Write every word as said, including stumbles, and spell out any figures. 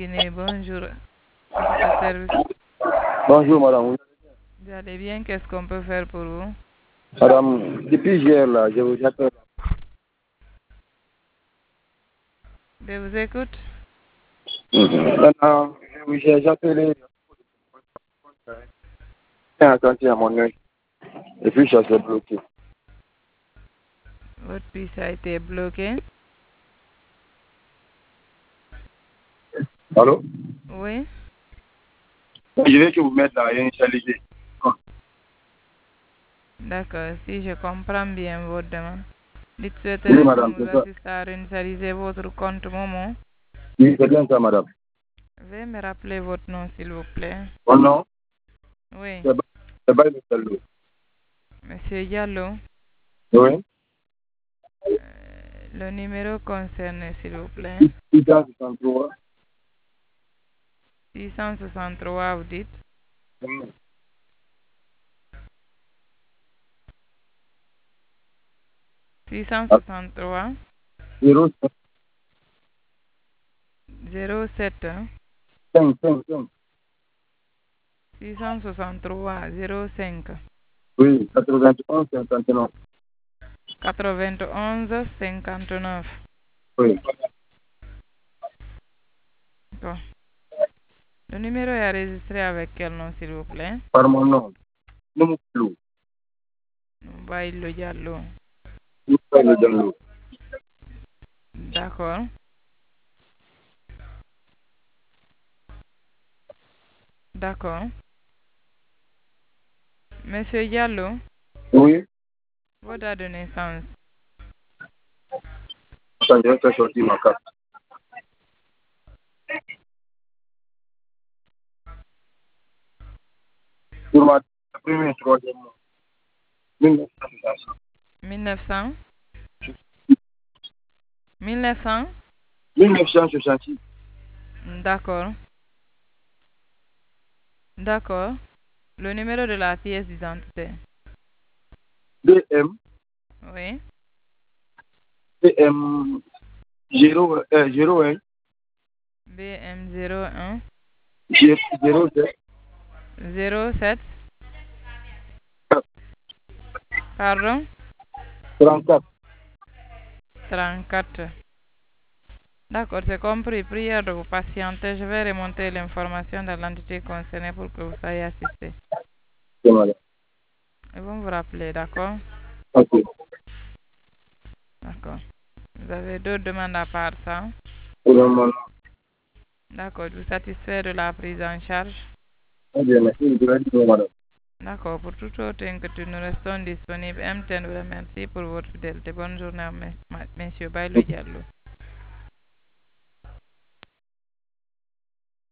Guinée, bonjour. À votre service. Bonjour madame. Vous allez bien? Qu'est-ce qu'on peut faire pour vous? Madame, depuis hier là, je vous appelle. Je vous écoute. Maintenant, je j'ai appelé j'ai attendu à mon œil. Et puis ça s'est bloqué. Votre puce a été bloqué. Allô? Oui. Je vais que vous mettre là, initialisé. D'accord, si je comprends bien votre demande. Dites Oui souhaiterez qu'on madame, vous c'est ça. assiste à réinitialiser votre compte Momo. Oui, c'est bien ça madame. Veuillez me rappeler votre nom, s'il vous plaît. Mon nom, Oui. c'est Ba- c'est Baye Diallo. Monsieur Diallo, Oui. euh, le numéro concerné, s'il vous plaît. six cent soixante-trois. six cent soixante-trois, vous dites. six cent soixante-trois, zéro zéro sept, cinq cinq cinq. six cent soixante-trois, zéro cinq, Oui, quatre-vingt-onze cinquante-neuf. quatre-vingt-onze, cinquante-neuf. Oui. Bon. Le numéro est enregistré avec quel nom, s'il vous plaît? Par mon nom. Nom Flou. Baïlo Diallo. Baye Diallo. D'accord. D'accord. Monsieur Diallo, Oui. votre date de naissance. Attends, je vais faire sortir ma carte. Pour ma première et troisième mois. mille neuf cent soixante. mille neuf cents. mille neuf cents. mille neuf cent soixante-six. D'accord. D'accord. Le numéro de la pièce d'identité. B M. Oui. B M zéro un. B M zéro un, zéro sept. zéro sept. Pardon? trente-quatre. trente-quatre. D'accord, c'est compris. Prière de vous patienter. Je vais remonter l'information dans l'entité concernée pour que vous soyez assisté. C'est madame. Ils vont vous rappeler, d'accord? Ok. D'accord. Vous avez d'autres demandes à part ça? Pour le moment. D'accord, vous satisfait de la prise en charge? Très bien, merci. Je vais dire madame. D'accord, pour toute autre inquiétude, nous restons disponibles. M T N vous remercie pour votre fidélité. Bonne journée, messieurs. Baye le Diallo.